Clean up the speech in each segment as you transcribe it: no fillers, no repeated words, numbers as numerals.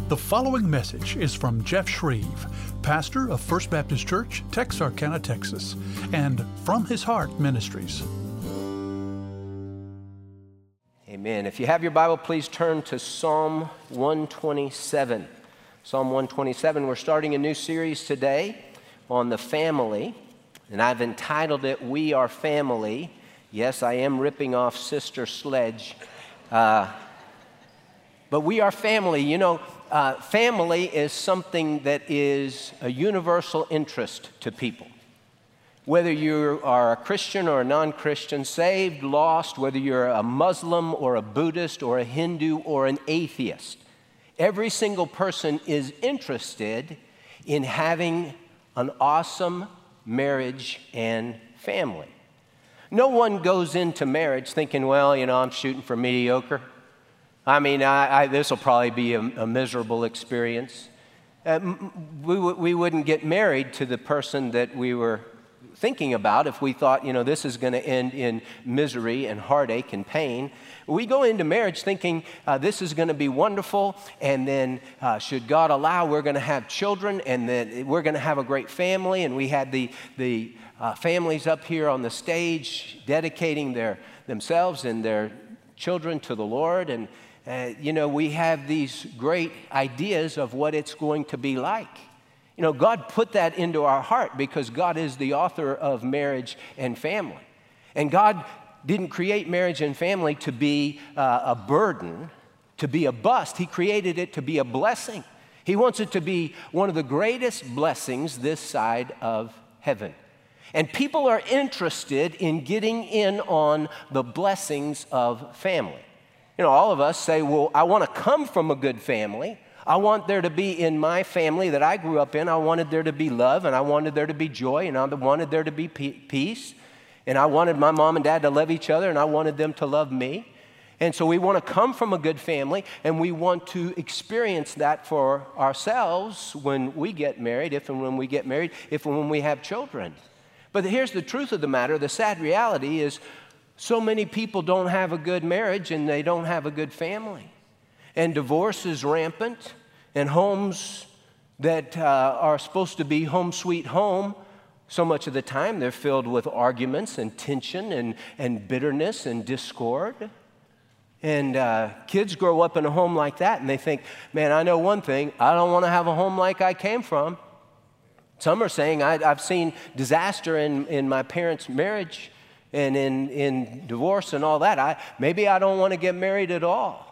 The following message is from Jeff Shreve, pastor of First Baptist Church, Texarkana, Texas, and From His Heart Ministries. Amen. If you have your Bible, please turn to Psalm 127. Psalm 127, we're starting a new series today on the family, and I've entitled it, We Are Family. Yes, I am ripping off Sister Sledge, but we are family. You know, family is something that is a universal interest to people. Whether you are a Christian or a non-Christian, saved, lost, whether you're a Muslim or a Buddhist or a Hindu or an atheist, every single person is interested in having an awesome marriage and family. No one goes into marriage thinking, well, you know, I'm shooting for mediocre. I mean, this will probably be a miserable experience. We wouldn't get married to the person that we were thinking about if we thought, you know, this is going to end in misery and heartache and pain. We go into marriage thinking this is going to be wonderful, and then should God allow, we're going to have children, and then we're going to have a great family. And we had the families up here on the stage dedicating themselves and their children to the Lord. And you know, we have these great ideas of what it's going to be like. You know, God put that into our heart because God is the author of marriage and family. And God didn't create marriage and family to be a burden, to be a bust. He created it to be a blessing. He wants it to be one of the greatest blessings this side of heaven. And people are interested in getting in on the blessings of family. You know, all of us say, well, I want to come from a good family. I want there to be in my family that I grew up in, I wanted there to be love, and I wanted there to be joy, and I wanted there to be peace, and I wanted my mom and dad to love each other, and I wanted them to love me. And so we want to come from a good family, and we want to experience that for ourselves when we get married, if and when we get married, if and when we have children. But here's the truth of the matter. The sad reality is so many people don't have a good marriage, and they don't have a good family. And divorce is rampant, and homes that are supposed to be home sweet home, so much of the time they're filled with arguments and tension and bitterness and discord. And kids grow up in a home like that, and they think, man, I know one thing, I don't want to have a home like I came from. Some are saying, I've seen disaster in my parents' marriage and in divorce and all that. Maybe I don't want to get married at all.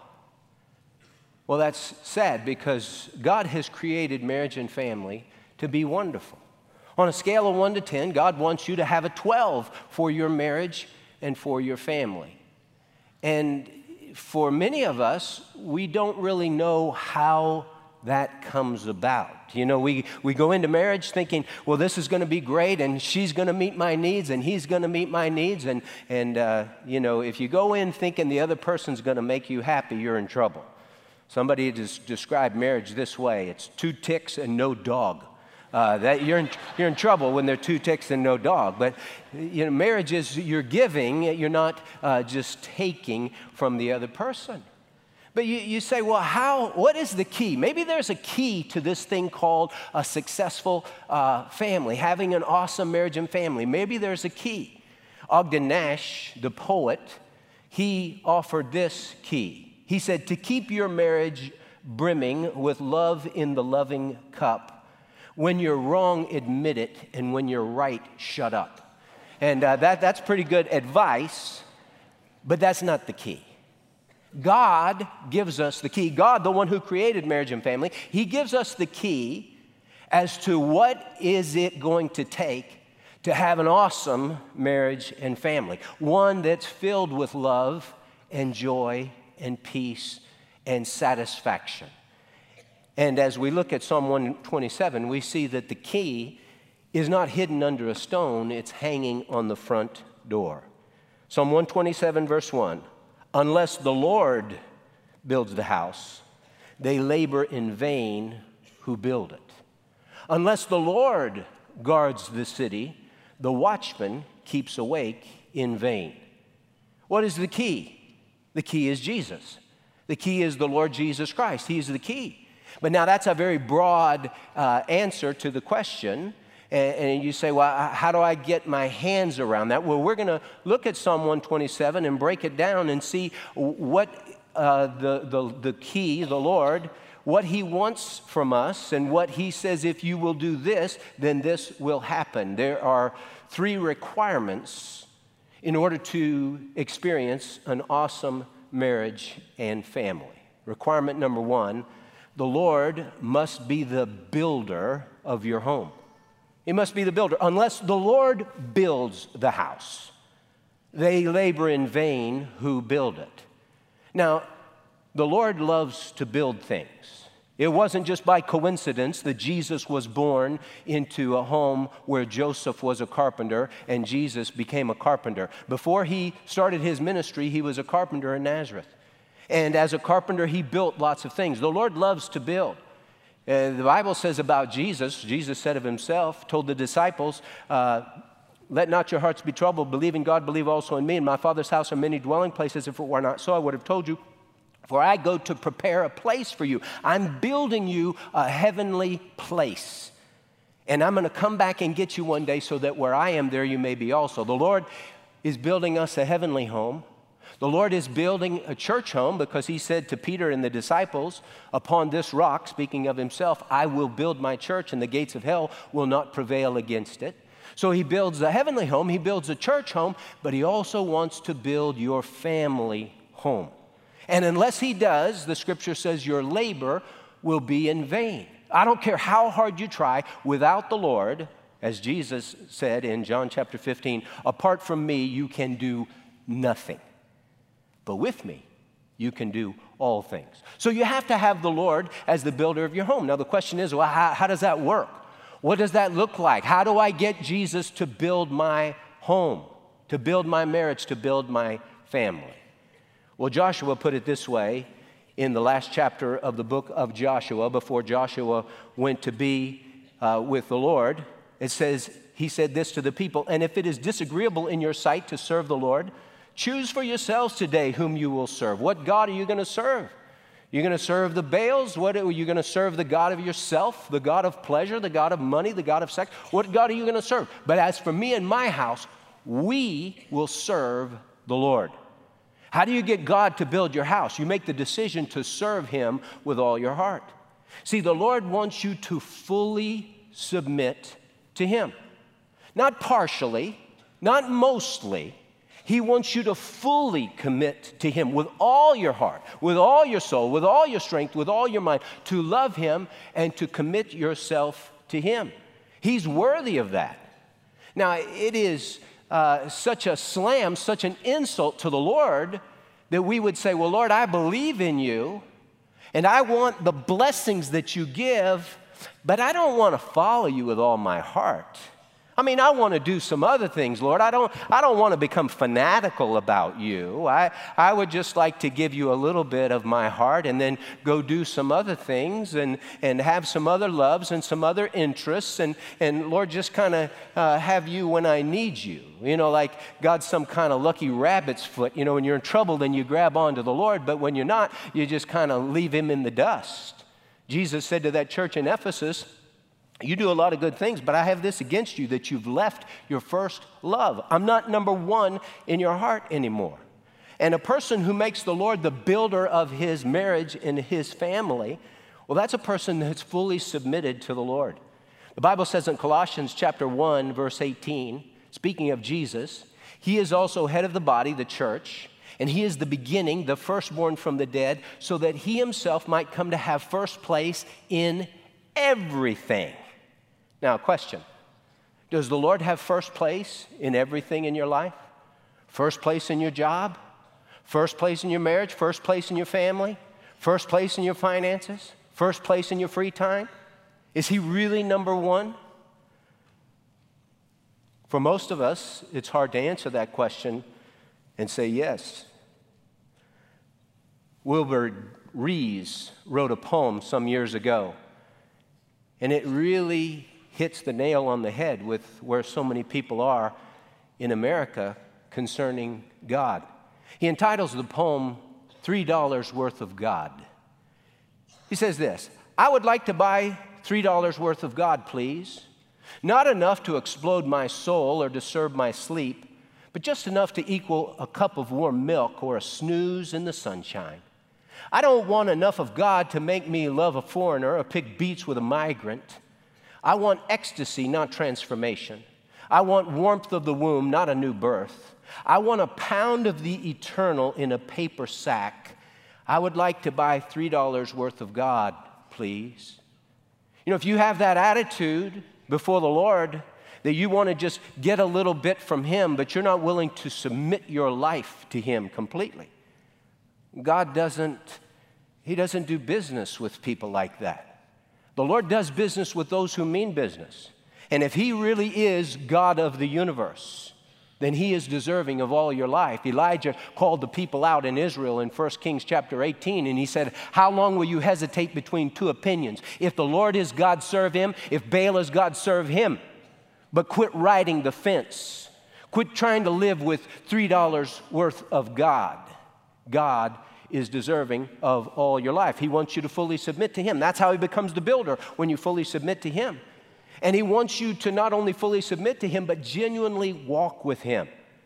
Well, that's sad because God has created marriage and family to be wonderful. On a scale of 1 to 10, God wants you to have a 12 for your marriage and for your family. And for many of us, we don't really know how that comes about. You know, we go into marriage thinking, well, this is going to be great, and she's going to meet my needs, and he's going to meet my needs. And you know, if you go in thinking the other person's going to make you happy, you're in trouble. Somebody just described marriage this way: it's 2 ticks and no dog. That you're in trouble when there are 2 ticks and no dog. But you know, marriage is you're giving, you're not just taking from the other person. But you say, well, what is the key? Maybe there's a key to this thing called a successful family, having an awesome marriage and family. Maybe there's a key. Ogden Nash, the poet, he offered this key. He said, to keep your marriage brimming with love in the loving cup, when you're wrong, admit it, and when you're right, shut up. And that's pretty good advice, but that's not the key. God gives us the key. God, the one who created marriage and family, He gives us the key as to what is it going to take to have an awesome marriage and family, one that's filled with love and joy and peace and satisfaction. And as we look at Psalm 127, we see that the key is not hidden under a stone, it's hanging on the front door. Psalm 127, verse 1, unless the Lord builds the house, they labor in vain who build it. Unless the Lord guards the city, the watchman keeps awake in vain. What is the key? The key is Jesus. The key is the Lord Jesus Christ. He is the key. But now that's a very broad answer to the question. And you say, well, how do I get my hands around that? Well, we're going to look at Psalm 127 and break it down and see what the key, the Lord, what He wants from us, and what He says, if you will do this, then this will happen. There are 3 requirements in order to experience an awesome marriage and family. Requirement number 1, the Lord must be the builder of your home. He must be the builder. Unless the Lord builds the house, they labor in vain who build it. Now, the Lord loves to build things. It wasn't just by coincidence that Jesus was born into a home where Joseph was a carpenter and Jesus became a carpenter. Before he started his ministry, he was a carpenter in Nazareth. And as a carpenter, he built lots of things. The Lord loves to build. The Bible says about Jesus, Jesus said of himself, told the disciples, let not your hearts be troubled. Believe in God, believe also in me. In my Father's house are many dwelling places. If it were not so, I would have told you. For I go to prepare a place for you. I'm building you a heavenly place. And I'm going to come back and get you one day so that where I am, there you may be also. The Lord is building us a heavenly home. The Lord is building a church home because He said to Peter and the disciples, upon this rock, speaking of Himself, I will build my church and the gates of hell will not prevail against it. So He builds a heavenly home, He builds a church home, but He also wants to build your family home. And unless He does, the Scripture says your labor will be in vain. I don't care how hard you try, without the Lord, as Jesus said in John chapter 15, apart from me, you can do nothing. But with me, you can do all things. So you have to have the Lord as the builder of your home. Now the question is, well, how does that work? What does that look like? How do I get Jesus to build my home, to build my marriage, to build my family? Well, Joshua put it this way in the last chapter of the book of Joshua, before Joshua went to be with the Lord. It says, he said this to the people, and if it is disagreeable in your sight to serve the Lord, choose for yourselves today whom you will serve. What God are you going to serve? You're going to serve the Baals? What are you going to serve? The God of yourself, the God of pleasure, the God of money, the God of sex? What God are you going to serve? But as for me and my house, we will serve the Lord. How do you get God to build your house? You make the decision to serve Him with all your heart. See, the Lord wants you to fully submit to Him. Not partially, not mostly. He wants you to fully commit to Him with all your heart, with all your soul, with all your strength, with all your mind, to love Him and to commit yourself to Him. He's worthy of that. Now, it is such a slam, such an insult to the Lord that we would say, well, Lord, I believe in you and I want the blessings that you give, but I don't want to follow you with all my heart. I mean, I want to do some other things, Lord. I don't want to become fanatical about you. I would just like to give you a little bit of my heart and then go do some other things and have some other loves and some other interests and Lord, just kind of have you when I need you. You know, like God's some kind of lucky rabbit's foot. You know, when you're in trouble, then you grab onto the Lord, but when you're not, you just kind of leave Him in the dust. Jesus said to that church in Ephesus, you do a lot of good things, but I have this against you, that you've left your first love. I'm not number one in your heart anymore. And a person who makes the Lord the builder of his marriage and his family, well, that's a person that's fully submitted to the Lord. The Bible says in Colossians chapter 1, verse 18, speaking of Jesus, He is also head of the body, the church, and He is the beginning, the firstborn from the dead, so that He Himself might come to have first place in everything. Now, question, does the Lord have first place in everything in your life? First place in your job? First place in your marriage? First place in your family? First place in your finances? First place in your free time? Is He really number one? For most of us, it's hard to answer that question and say yes. Wilbur Rees wrote a poem some years ago, and it really hits the nail on the head with where so many people are in America concerning God. He entitles the poem, $3 Worth of God. He says this, I would like to buy $3 worth of God, please. Not enough to explode my soul or disturb my sleep, but just enough to equal a cup of warm milk or a snooze in the sunshine. I don't want enough of God to make me love a foreigner or pick beets with a migrant. I want ecstasy, not transformation. I want warmth of the womb, not a new birth. I want a pound of the eternal in a paper sack. I would like to buy $3 worth of God, please. You know, if you have that attitude before the Lord, that you want to just get a little bit from Him, but you're not willing to submit your life to Him completely, God doesn't do business with people like that. The Lord does business with those who mean business. And if He really is God of the universe, then He is deserving of all your life. Elijah called the people out in Israel in 1 Kings chapter 18, and he said, how long will you hesitate between two opinions? If the Lord is God, serve Him. If Baal is God, serve him. But quit riding the fence. Quit trying to live with $3 worth of God. God is deserving of all your life. He wants you to fully submit to Him. That's how He becomes the builder, when you fully submit to Him. And He wants you to not only fully submit to Him, but genuinely walk with Him.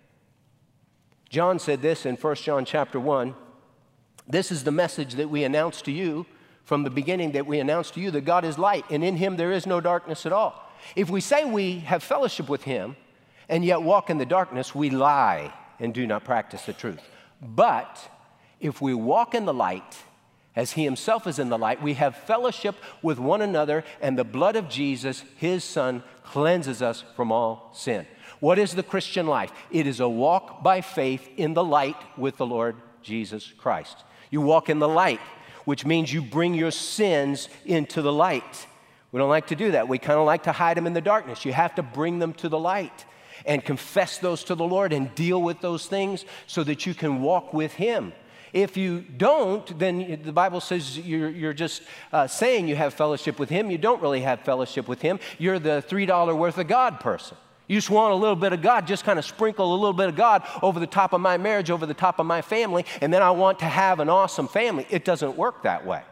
John said this in 1 John chapter 1. This is the message that we announced to you from the beginning, that we announced to you, that God is light, and in Him there is no darkness at all. If we say we have fellowship with Him and yet walk in the darkness, we lie and do not practice the truth. But if we walk in the light, as He Himself is in the light, we have fellowship with one another, and the blood of Jesus, His Son, cleanses us from all sin. What is the Christian life? It is a walk by faith in the light with the Lord Jesus Christ. You walk in the light, which means you bring your sins into the light. We don't like to do that. We kind of like to hide them in the darkness. You have to bring them to the light and confess those to the Lord and deal with those things so that you can walk with Him. If you don't, then the Bible says you're just saying you have fellowship with Him. You don't really have fellowship with Him. You're the $3 worth of God person. You just want a little bit of God, just kind of sprinkle a little bit of God over the top of my marriage, over the top of my family, and then I want to have an awesome family. It doesn't work that way.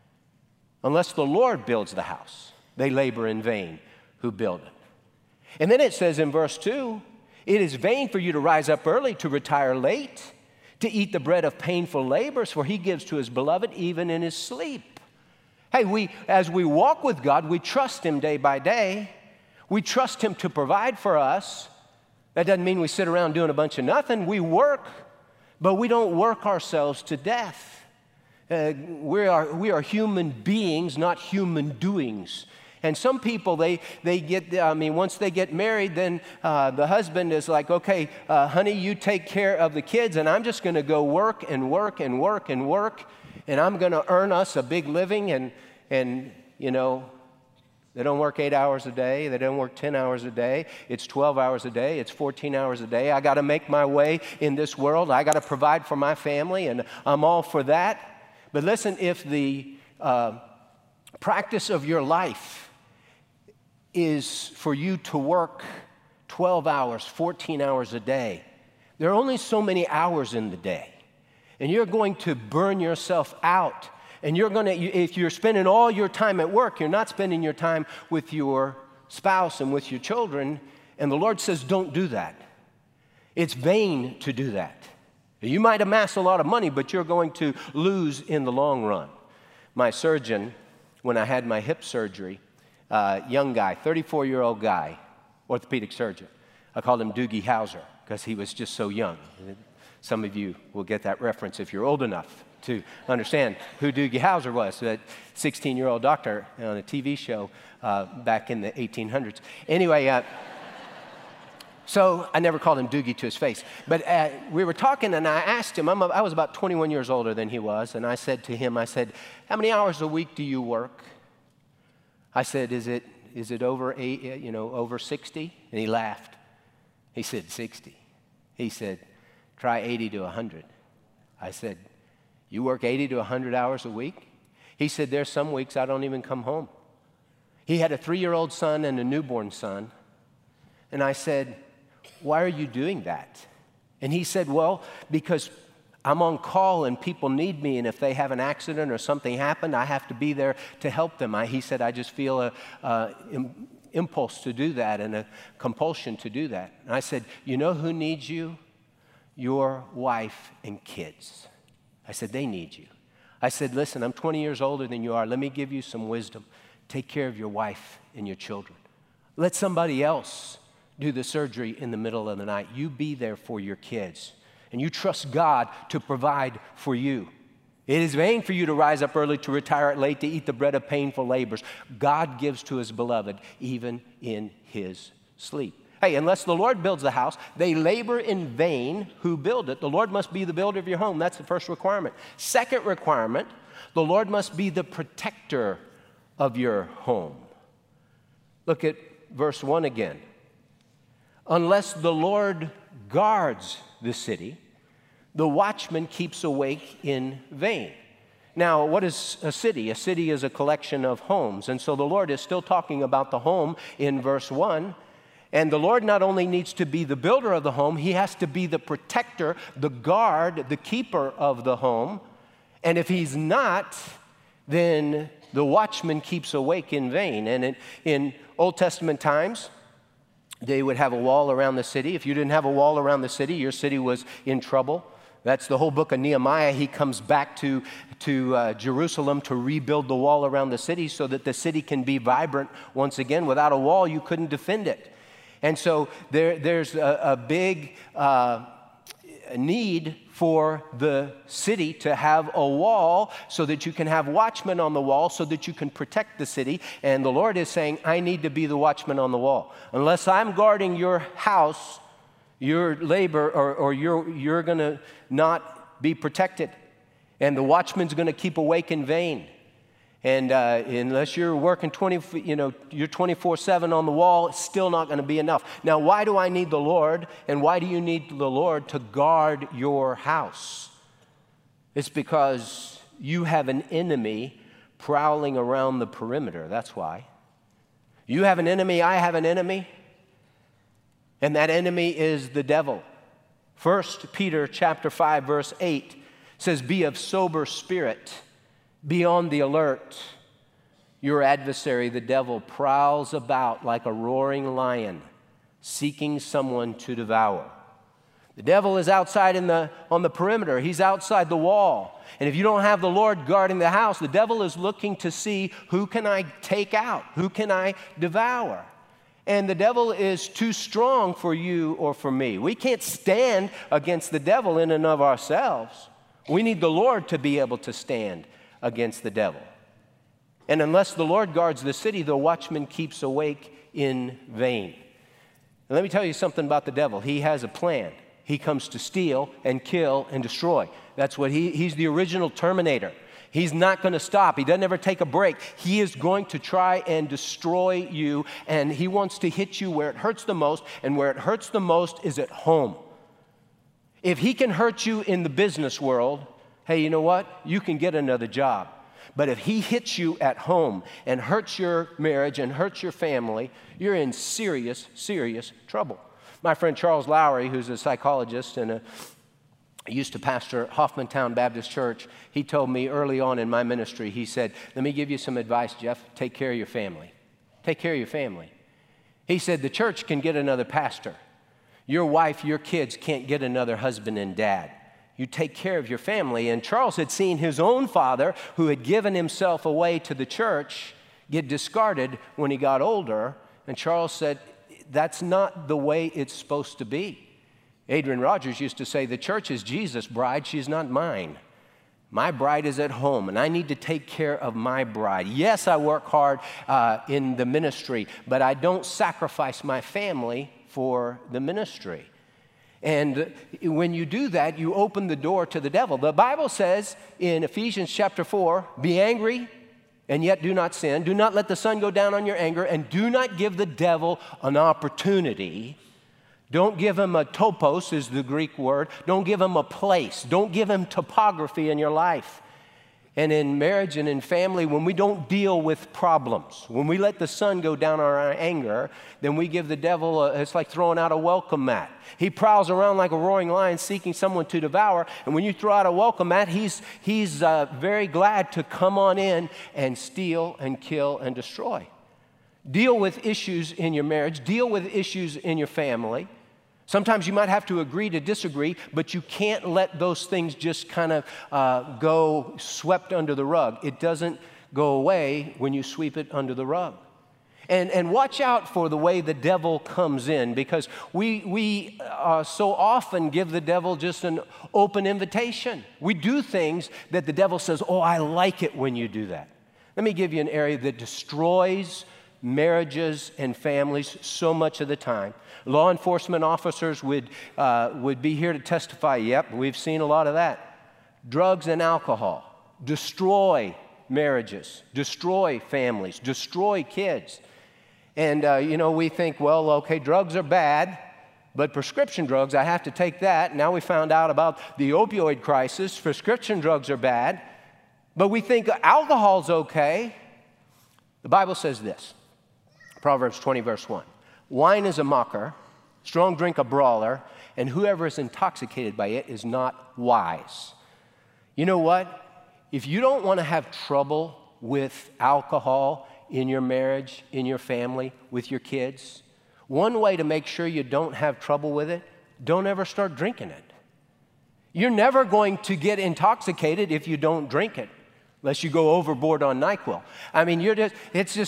Unless the Lord builds the house, they labor in vain who build it. And then it says in verse 2, it is vain for you to rise up early, to retire late, to eat the bread of painful labors, for He gives to His beloved even in His sleep. Hey, as we walk with God, we trust Him day by day. We trust Him to provide for us. That doesn't mean we sit around doing a bunch of nothing. We work, but we don't work ourselves to death. We are human beings, not human doings. And some people, they get, once they get married, then the husband is like, okay, honey, you take care of the kids, and I'm just going to go work and work and work and work, and I'm going to earn us a big living. And you know, they don't work 8 hours a day. They don't work 10 hours a day. It's 12 hours a day. It's 14 hours a day. I got to make my way in this world. I got to provide for my family, and I'm all for that. But listen, if the practice of your life is for you to work 12 hours, 14 hours a day, there are only so many hours in the day. And you're going to burn yourself out. And if you're spending all your time at work, you're not spending your time with your spouse and with your children. And the Lord says, don't do that. It's vain to do that. You might amass a lot of money, but you're going to lose in the long run. My surgeon, when I had my hip surgery, young guy, 34-year-old guy, orthopedic surgeon. I called him Doogie Howser because he was just so young. Some of you will get that reference if you're old enough to understand who Doogie Howser was, that 16-year-old doctor on a TV show back in the 1800s. Anyway, so I never called him Doogie to his face. But we were talking, and I asked him, I was about 21 years older than he was, and I said to him, how many hours a week do you work? I said, is it over over 60? And he laughed. He said, 60. He said, try 80 to 100. I said, you work 80 to 100 hours a week? He said, there's some weeks I don't even come home. He had a 3-year-old son and a newborn son. And I said, why are you doing that? And he said, well, because I'm on call and people need me, and if they have an accident or something happened, I have to be there to help them. He said, I just feel an impulse to do that and a compulsion to do that. And I said, you know who needs you? Your wife and kids. I said, they need you. I said, listen, I'm 20 years older than you are. Let me give you some wisdom. Take care of your wife and your children. Let somebody else do the surgery in the middle of the night. You be there for your kids. And you trust God to provide for you. It is vain for you to rise up early, to retire at late, to eat the bread of painful labors. God gives to his beloved even in his sleep. Hey, unless the Lord builds the house, they labor in vain who build it. The Lord must be the builder of your home. That's the first requirement. Second requirement, the Lord must be the protector of your home. Look at verse 1 again. Unless the Lord guards the city, the watchman keeps awake in vain. Now, what is a city? A city is a collection of homes. And so the Lord is still talking about the home in verse 1. And the Lord not only needs to be the builder of the home, he has to be the protector, the guard, the keeper of the home. And if he's not, then the watchman keeps awake in vain. And in Old Testament times, they would have a wall around the city. If you didn't have a wall around the city, your city was in trouble. That's the whole book of Nehemiah. He comes back to Jerusalem to rebuild the wall around the city so that the city can be vibrant once again. Without a wall, you couldn't defend it. And so there's a big need for the city to have a wall so that you can have watchmen on the wall so that you can protect the city. And the Lord is saying, I need to be the watchman on the wall. Unless I'm guarding your house, your labor, or you're going to not be protected. And the watchman's going to keep awake in vain. And unless you're working you're 24/7 on the wall, it's still not going to be enough. Now, why do I need the Lord? And why do you need the Lord to guard your house? It's because you have an enemy prowling around the perimeter. That's why. You have an enemy, I have an enemy. And that enemy is the devil. 1 Peter chapter 5, verse 8 says, be of sober spirit. Be on the alert. Your adversary, the devil, prowls about like a roaring lion, seeking someone to devour. The devil is outside on the perimeter. He's outside the wall. And if you don't have the Lord guarding the house, the devil is looking to see, who can I take out? Who can I devour? And the devil is too strong for you or for me. We can't stand against the devil in and of ourselves. We need the Lord to be able to stand against the devil. And unless the Lord guards the city, the watchman keeps awake in vain. And let me tell you something about the devil. He has a plan. He comes to steal and kill and destroy. That's what he's the original Terminator. He's not going to stop. He doesn't ever take a break. He is going to try and destroy you, and he wants to hit you where it hurts the most, and where it hurts the most is at home. If he can hurt you in the business world, hey, you know what? You can get another job. But if he hits you at home and hurts your marriage and hurts your family, you're in serious, serious trouble. My friend Charles Lowry, who's a psychologist and used to pastor Hoffmantown Baptist Church, he told me early on in my ministry, he said, let me give you some advice, Jeff. Take care of your family. Take care of your family. He said, the church can get another pastor. Your wife, your kids can't get another husband and dad. You take care of your family. And Charles had seen his own father, who had given himself away to the church, get discarded when he got older. And Charles said, that's not the way it's supposed to be. Adrian Rogers used to say, the church is Jesus' bride, she's not mine. My bride is at home, and I need to take care of my bride. Yes, I work hard in the ministry, but I don't sacrifice my family for the ministry. And when you do that, you open the door to the devil. The Bible says in Ephesians chapter 4, be angry and yet do not sin. Do not let the sun go down on your anger, and do not give the devil an opportunity. Don't give him a topos, is the Greek word. Don't give him a place. Don't give him topography in your life. And in marriage and in family, when we don't deal with problems, when we let the sun go down our anger, then we give the devil, it's like throwing out a welcome mat. He prowls around like a roaring lion seeking someone to devour. And when you throw out a welcome mat, he's very glad to come on in and steal and kill and destroy. Deal with issues in your marriage. Deal with issues in your family. Sometimes you might have to agree to disagree, but you can't let those things just kind of go swept under the rug. It doesn't go away when you sweep it under the rug. And watch out for the way the devil comes in, because we so often give the devil just an open invitation. We do things that the devil says, oh, I like it when you do that. Let me give you an area that destroys marriages and families so much of the time. Law enforcement officers would be here to testify. Yep, we've seen a lot of that. Drugs and alcohol destroy marriages, destroy families, destroy kids. And, we think, well, okay, drugs are bad, but prescription drugs, I have to take that. Now we found out about the opioid crisis. Prescription drugs are bad, but we think alcohol's okay. The Bible says this, Proverbs 20, verse 1. Wine is a mocker, strong drink a brawler, and whoever is intoxicated by it is not wise. You know what? If you don't want to have trouble with alcohol in your marriage, in your family, with your kids, one way to make sure you don't have trouble with it, don't ever start drinking it. You're never going to get intoxicated if you don't drink it, unless you go overboard on NyQuil. I mean, you're not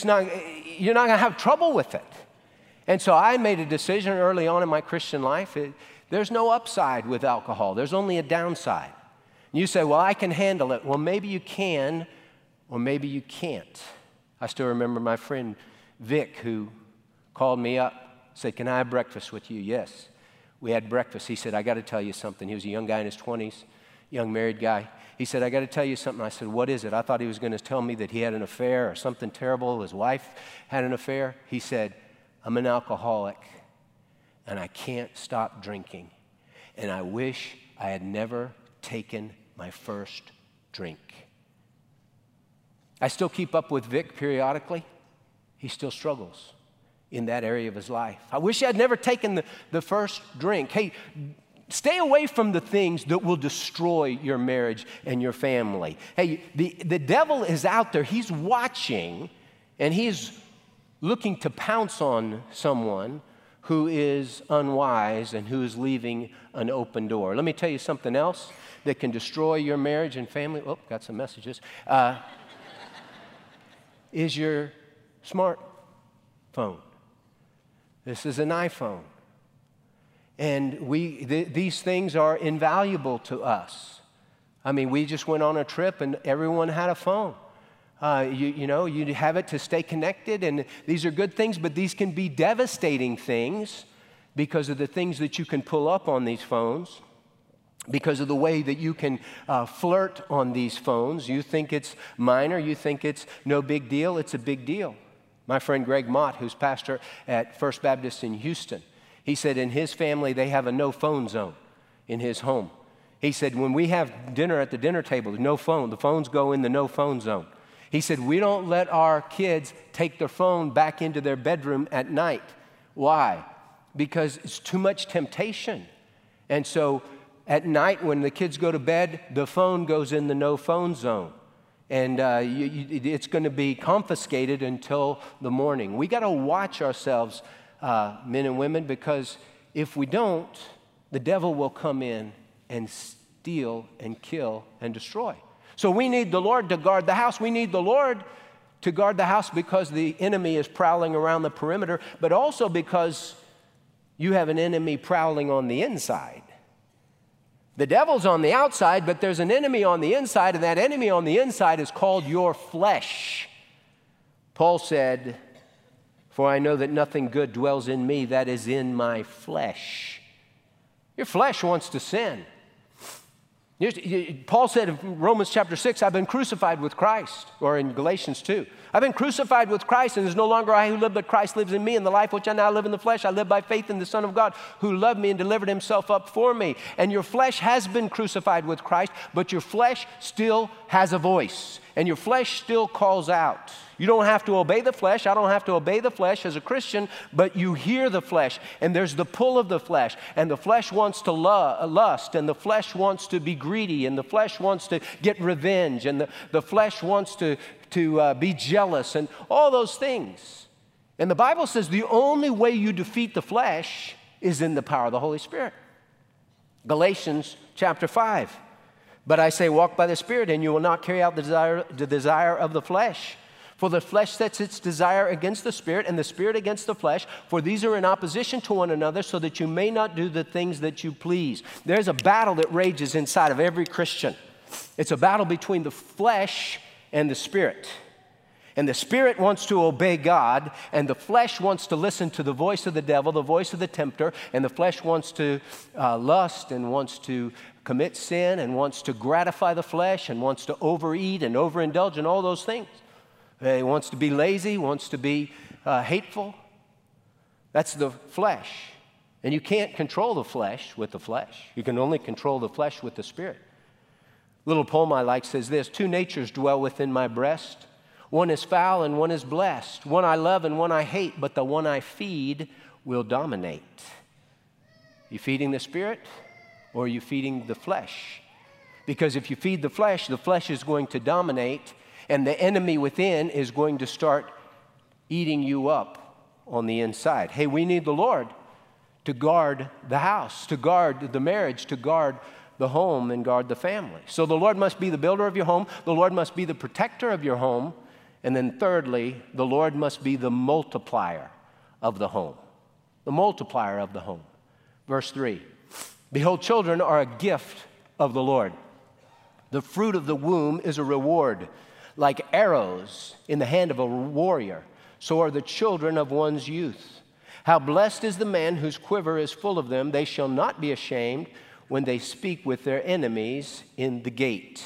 going to have trouble with it. And so I made a decision early on in my Christian life. There's no upside with alcohol. There's only a downside. And you say, well, I can handle it. Well, maybe you can, or maybe you can't. I still remember my friend Vic, who called me up, said, can I have breakfast with you? Yes. We had breakfast. He said, I got to tell you something. He was a young guy in his 20s, young married guy. He said, I got to tell you something. I said, what is it? I thought he was going to tell me that he had an affair or something terrible. His wife had an affair. He said, I'm an alcoholic, and I can't stop drinking, and I wish I had never taken my first drink. I still keep up with Vic periodically. He still struggles in that area of his life. I wish I had never taken the first drink. Hey, stay away from the things that will destroy your marriage and your family. Hey, the devil is out there. He's watching, and he's looking to pounce on someone who is unwise and who is leaving an open door. Let me tell you something else that can destroy your marriage and family. Oh, got some messages. Is your smartphone. This is an iPhone. And these things are invaluable to us. I mean, we just went on a trip and everyone had a phone. You have it to stay connected, and these are good things, but these can be devastating things because of the things that you can pull up on these phones, because of the way that you can flirt on these phones. You think it's minor, you think it's no big deal, it's a big deal. My friend Greg Mott, who's pastor at First Baptist in Houston, he said in his family they have a no phone zone in his home. He said when we have dinner at the dinner table, no phone, the phones go in the no phone zone. He said, we don't let our kids take their phone back into their bedroom at night. Why? Because it's too much temptation. And so at night when the kids go to bed, the phone goes in the no phone zone. And it's going to be confiscated until the morning. We got to watch ourselves, men and women, because if we don't, the devil will come in and steal and kill and destroy. So we need the Lord to guard the house. We need the Lord to guard the house because the enemy is prowling around the perimeter, but also because you have an enemy prowling on the inside. The devil's on the outside, but there's an enemy on the inside, and that enemy on the inside is called your flesh. Paul said, for I know that nothing good dwells in me, that is in my flesh. Your flesh wants to sin. Paul said in Romans chapter 6, I've been crucified with Christ, or in Galatians 2. I've been crucified with Christ, and there's no longer I who live, but Christ lives in me. And the life which I now live in the flesh, I live by faith in the Son of God, who loved me and delivered himself up for me. And your flesh has been crucified with Christ, but your flesh still has a voice, and your flesh still calls out. You don't have to obey the flesh. I don't have to obey the flesh as a Christian, but you hear the flesh, and there's the pull of the flesh, and the flesh wants to lust, and the flesh wants to be greedy, and the flesh wants to get revenge, and the flesh wants to be jealous, and all those things. And the Bible says the only way you defeat the flesh is in the power of the Holy Spirit. Galatians chapter 5. But I say, walk by the Spirit, and you will not carry out the desire of the flesh. For the flesh sets its desire against the Spirit, and the Spirit against the flesh. For these are in opposition to one another, so that you may not do the things that you please. There's a battle that rages inside of every Christian. It's a battle between the flesh and the Spirit. And the Spirit wants to obey God, and the flesh wants to listen to the voice of the devil, the voice of the tempter, and the flesh wants to lust and wants to commit sin and wants to gratify the flesh and wants to overeat and overindulge and all those things. He wants to be lazy, wants to be hateful. That's the flesh. And you can't control the flesh with the flesh. You can only control the flesh with the Spirit. A little poem I like says this: 2 natures dwell within my breast. One is foul and one is blessed. One I love and one I hate, but the one I feed will dominate. You feeding the Spirit or are you feeding the flesh? Because if you feed the flesh is going to dominate, and the enemy within is going to start eating you up on the inside. Hey, we need the Lord to guard the house, to guard the marriage, to guard the home and guard the family. So the Lord must be the builder of your home. The Lord must be the protector of your home. And then thirdly, the Lord must be the multiplier of the home. The multiplier of the home. Verse 3, behold, children are a gift of the Lord. The fruit of the womb is a reward. Like arrows in the hand of a warrior, so are the children of one's youth. How blessed is the man whose quiver is full of them. They shall not be ashamed when they speak with their enemies in the gate.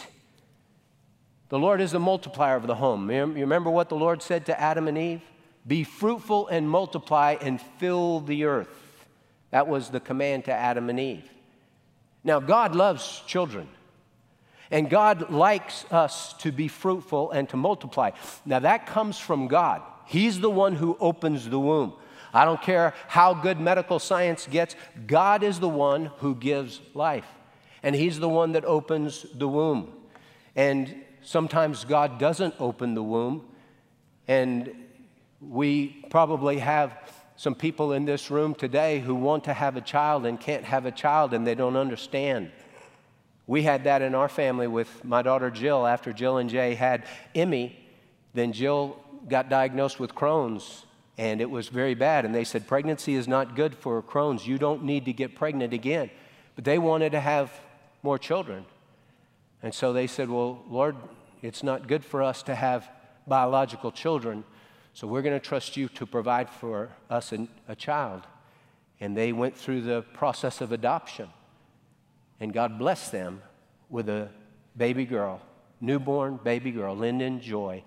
The Lord is the multiplier of the home. You remember what the Lord said to Adam and Eve? Be fruitful and multiply and fill the earth. That was the command to Adam and Eve. Now, God loves children. And God likes us to be fruitful and to multiply. Now, that comes from God. He's the one who opens the womb. I don't care how good medical science gets. God is the one who gives life. And He's the one that opens the womb. And sometimes God doesn't open the womb. And we probably have some people in this room today who want to have a child and can't have a child, and they don't understand. We had that in our family with my daughter Jill. After Jill and Jay had Emmy, then Jill got diagnosed with Crohn's, and it was very bad. And they said, pregnancy is not good for Crohn's. You don't need to get pregnant again. But they wanted to have more children. And so they said, well, Lord, it's not good for us to have biological children, so we're going to trust you to provide for us a child. And they went through the process of adoption. And God blessed them with a baby girl, newborn baby girl, Lyndon Joy.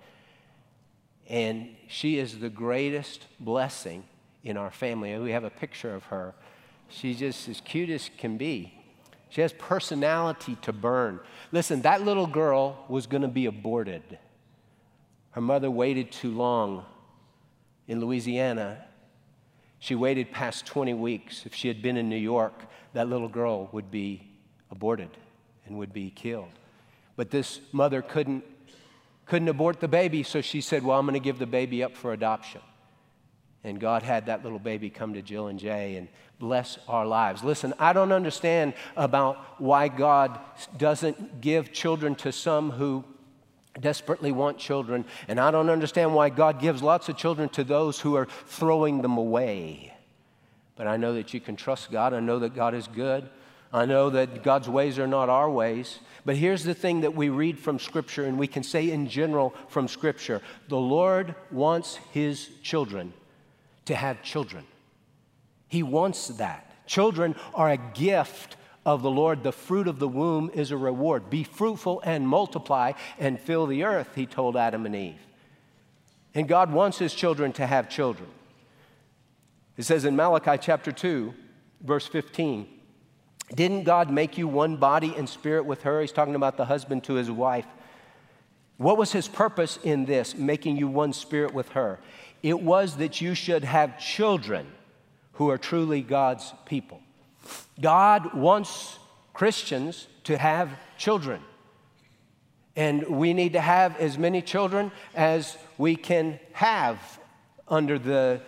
And she is the greatest blessing in our family. And we have a picture of her. She's just as cute as can be. She has personality to burn. Listen, that little girl was going to be aborted. Her mother waited too long in Louisiana. She waited past 20 weeks. If she had been in New York, that little girl would be aborted and would be killed. But this mother couldn't abort the baby, so she said, well, I'm going to give the baby up for adoption. And God had that little baby come to Jill and Jay and bless our lives. Listen, I don't understand about why God doesn't give children to some who desperately want children, and I don't understand why God gives lots of children to those who are throwing them away. But I know that you can trust God. I know that God is good. I know that God's ways are not our ways. But here's the thing that we read from Scripture, and we can say in general from Scripture. The Lord wants His children to have children. He wants that. Children are a gift of the Lord, the fruit of the womb is a reward. Be fruitful and multiply and fill the earth, he told Adam and Eve. And God wants his children to have children. It says in Malachi chapter 2, verse 15, didn't God make you one body and spirit with her? He's talking about the husband to his wife. What was his purpose in this, making you one spirit with her? It was that you should have children who are truly God's people. God wants Christians to have children. And we need to have as many children as we can have under the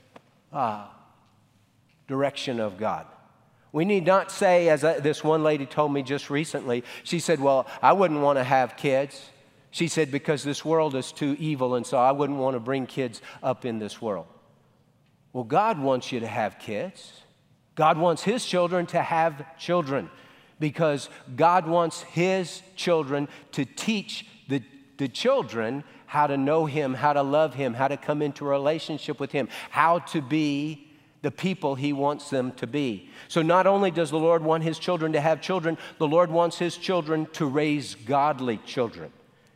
direction of God. We need not say, as this one lady told me just recently, she said, well, I wouldn't want to have kids. She said, because this world is too evil, and so I wouldn't want to bring kids up in this world. Well, God wants you to have kids. God wants his children to have children, because God wants his children to teach the children how to know him, how to love him, how to come into a relationship with him, how to be the people he wants them to be. So not only does the Lord want his children to have children, the Lord wants his children to raise godly children.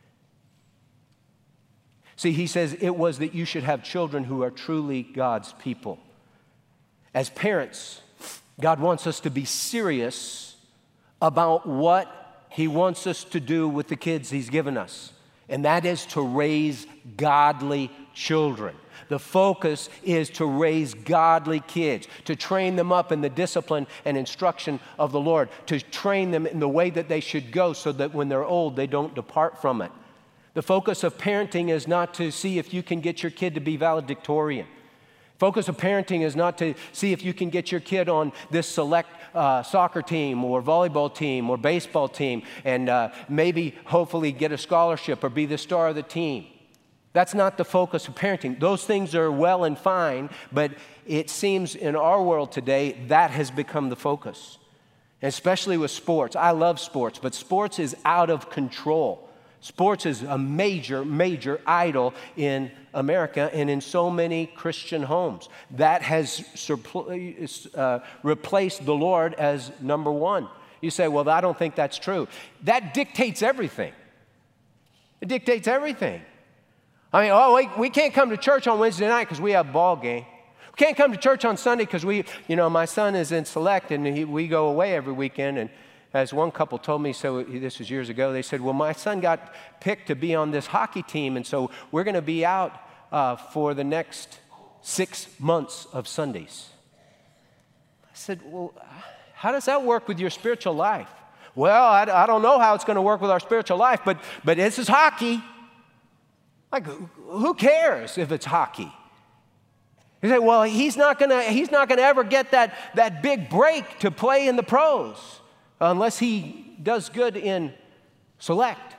See, he says it was that you should have children who are truly God's people. As parents, God wants us to be serious about what he wants us to do with the kids he's given us, and that is to raise godly children. The focus is to raise godly kids, to train them up in the discipline and instruction of the Lord, to train them in the way that they should go so that when they're old, they don't depart from it. The focus of parenting is not to see if you can get your kid to be valedictorian. Focus of parenting is not to see if you can get your kid on this select soccer team or volleyball team or baseball team and maybe hopefully get a scholarship or be the star of the team. That's not the focus of parenting. Those things are well and fine, but it seems in our world today that has become the focus, especially with sports. I love sports, but sports is out of control. Sports is a major, major idol in America and in so many Christian homes. That has replaced the Lord as number one. You say, well, I don't think that's true. That dictates everything. It dictates everything. I mean, we can't come to church on Wednesday night because we have a ball game. We can't come to church on Sunday because my son is in Select and we go away every weekend. And as one couple told me, so this was years ago, they said, well, my son got picked to be on this hockey team, and so we're going to be out for the next 6 months of Sundays. I said, well, how does that work with your spiritual life? Well, I don't know how it's going to work with our spiritual life, but this is hockey. Like, who cares if it's hockey? You say, well, he's not going to ever get that big break to play in the pros unless he does good in Select.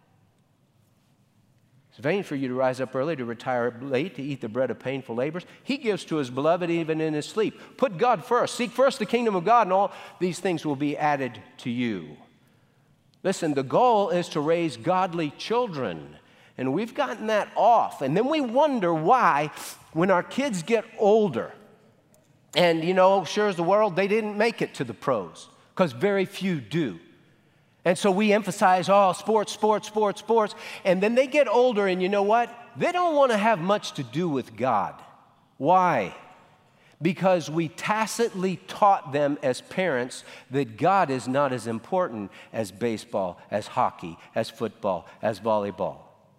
It's vain for you to rise up early, to retire late, to eat the bread of painful labors. He gives to his beloved even in his sleep. Put God first. Seek first the kingdom of God, and all these things will be added to you. Listen, the goal is to raise godly children, and we've gotten that off. And then we wonder why, when our kids get older, and sure as the world, they didn't make it to the pros, because very few do. And so we emphasize, sports. And then they get older, and you know what? They don't want to have much to do with God. Why? Because we tacitly taught them as parents that God is not as important as baseball, as hockey, as football, as volleyball.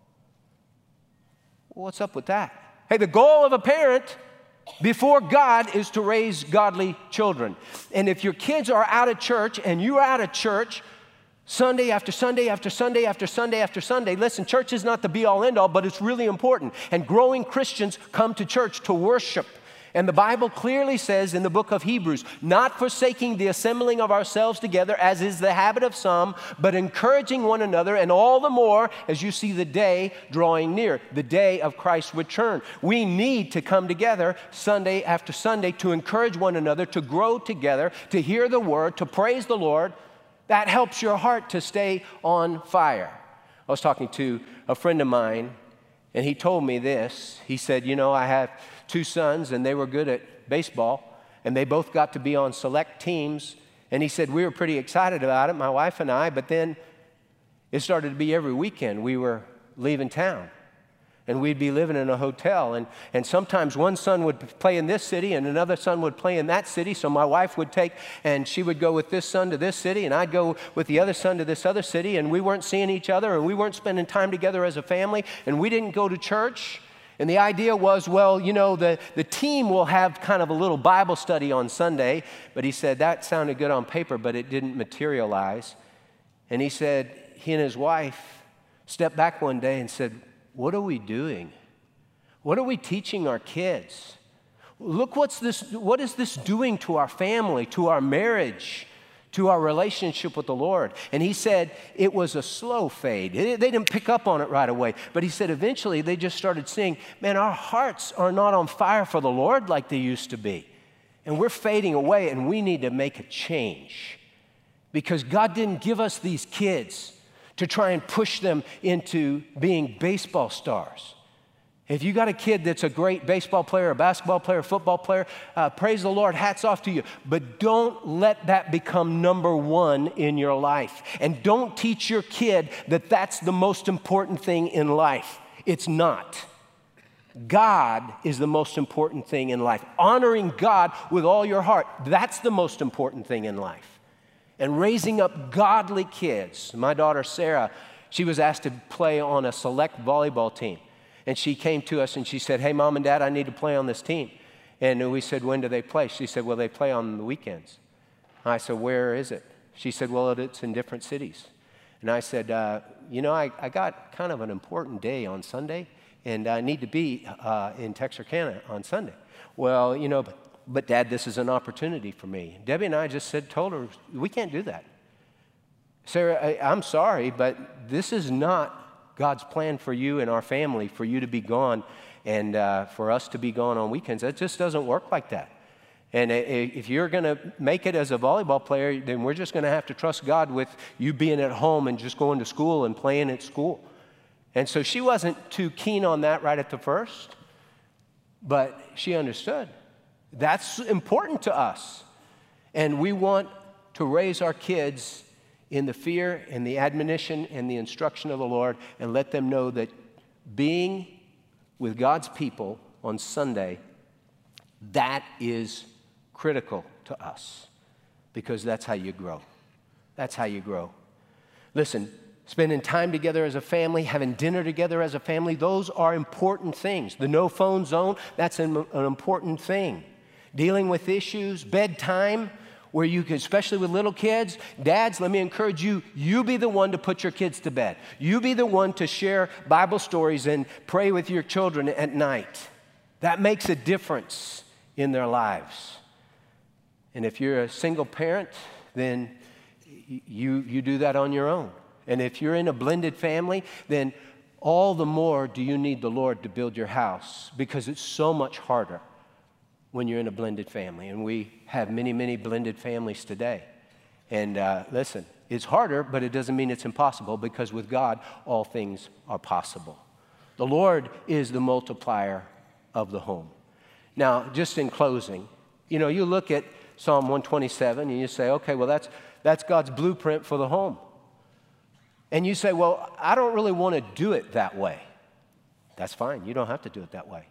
What's up with that? Hey, the goal of a parent before God is to raise godly children. And if your kids are out of church and you're out of church Sunday after Sunday after Sunday after Sunday after Sunday, listen, church is not the be-all end-all, but it's really important. And growing Christians come to church to worship. And the Bible clearly says in the book of Hebrews, not forsaking the assembling of ourselves together, as is the habit of some, but encouraging one another, and all the more as you see the day drawing near, the day of Christ's return. We need to come together Sunday after Sunday to encourage one another, to grow together, to hear the word, to praise the Lord. That helps your heart to stay on fire. I was talking to a friend of mine, and he told me this. He said, I have 2 sons, and they were good at baseball, and they both got to be on select teams, And he said, we were pretty excited about it, my wife and I, but then it started to be every weekend we were leaving town. And we'd be living in a hotel. And sometimes one son would play in this city and another son would play in that city. So my wife would take, and she would go with this son to this city, and I'd go with the other son to this other city. And we weren't seeing each other, and we weren't spending time together as a family. And we didn't go to church. And the idea was, well, you know, the team will have kind of a little Bible study on Sunday. But he said that sounded good on paper, but it didn't materialize. And he said he and his wife stepped back one day and said, what are we doing? What are we teaching our kids? Look, what is this doing to our family, to our marriage, to our relationship with the Lord? And he said it was a slow fade. They didn't pick up on it right away. But he said eventually they just started seeing, man, our hearts are not on fire for the Lord like they used to be. And we're fading away, and we need to make a change. Because God didn't give us these kids to try and push them into being baseball stars. If you got a kid that's a great baseball player, a basketball player, a football player, praise the Lord, hats off to you. But don't let that become number one in your life. And don't teach your kid that that's the most important thing in life. It's not. God is the most important thing in life. Honoring God with all your heart, that's the most important thing in life. And raising up godly kids. My daughter, Sarah, she was asked to play on a select volleyball team. And she came to us and she said, hey, Mom and Dad, I need to play on this team. And we said, when do they play? She said, well, they play on the weekends. I said, where is it? She said, well, it's in different cities. And I said, I got kind of an important day on Sunday, and I need to be in Texarkana on Sunday. Well, but Dad, this is an opportunity for me. Debbie and I just told her, we can't do that. Sarah, I'm sorry, but this is not God's plan for you and our family, for you to be gone and for us to be gone on weekends. It just doesn't work like that. And if you're going to make it as a volleyball player, then we're just going to have to trust God with you being at home and just going to school and playing at school. And so she wasn't too keen on that right at the first, but she understood. That's important to us. And we want to raise our kids in the fear and the admonition and the instruction of the Lord and let them know that being with God's people on Sunday, that is critical to us because that's how you grow. That's how you grow. Listen, spending time together as a family, having dinner together as a family, those are important things. The no phone zone, that's an important thing. Dealing with issues, bedtime, where you can, especially with little kids, dads, let me encourage you, you be the one to put your kids to bed. You be the one to share Bible stories and pray with your children at night. That makes a difference in their lives. And if you're a single parent, then you do that on your own. And if you're in a blended family, then all the more do you need the Lord to build your house because it's so much harder when you're in a blended family. And we have many, many blended families today. And listen, it's harder, but it doesn't mean it's impossible because with God, all things are possible. The Lord is the multiplier of the home. Now, just in closing, you look at Psalm 127 and you say, okay, well, that's God's blueprint for the home. And you say, well, I don't really want to do it that way. That's fine. You don't have to do it that way.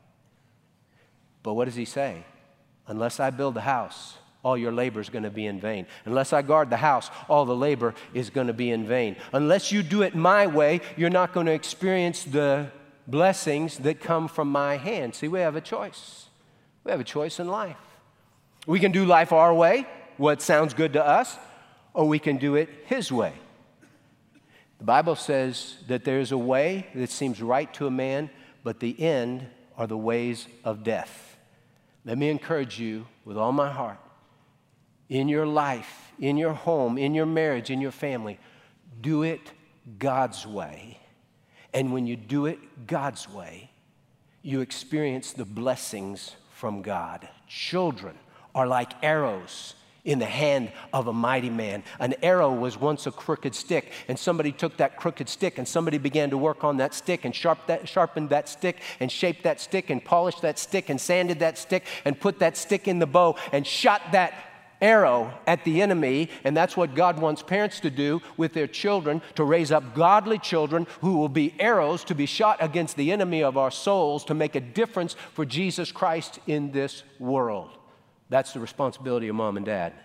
But what does he say? Unless I build the house, all your labor is going to be in vain. Unless I guard the house, all the labor is going to be in vain. Unless you do it my way, you're not going to experience the blessings that come from my hand. See, we have a choice. We have a choice in life. We can do life our way, what sounds good to us, or we can do it his way. The Bible says that there's a way that seems right to a man, but the end are the ways of death. Let me encourage you with all my heart, in your life, in your home, in your marriage, in your family, do it God's way. And when you do it God's way, you experience the blessings from God. Children are like arrows in the hand of a mighty man. An arrow was once a crooked stick, and somebody took that crooked stick and somebody began to work on that stick and sharpened that stick and shaped that stick and polished that stick and sanded that stick and put that stick in the bow and shot that arrow at the enemy, and that's what God wants parents to do with their children, to raise up godly children who will be arrows to be shot against the enemy of our souls, to make a difference for Jesus Christ in this world. That's the responsibility of mom and dad.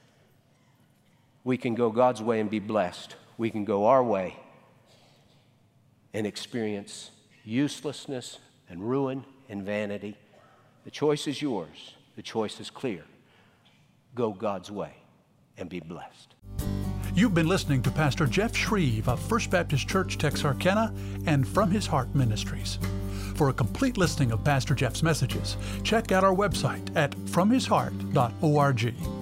We can go God's way and be blessed. We can go our way and experience uselessness and ruin and vanity. The choice is yours. The choice is clear. Go God's way and be blessed. You've been listening to Pastor Jeff Shreve of First Baptist Church, Texarkana, and From His Heart Ministries. For a complete listing of Pastor Jeff's messages, check out our website at fromhisheart.org.